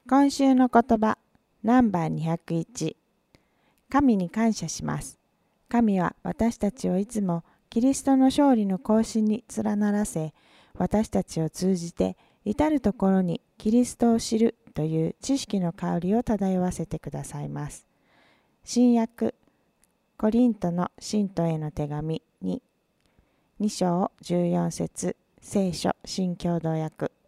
今週の言葉ナンバー201。神に感謝します。神は私たちをいつもキリストの勝利の行進に連ならせ、私たちを通じて至るところにキリストを知るという知識の香りを漂わせてくださいます。新約コリントの信徒への手紙2章14節聖書新共同訳。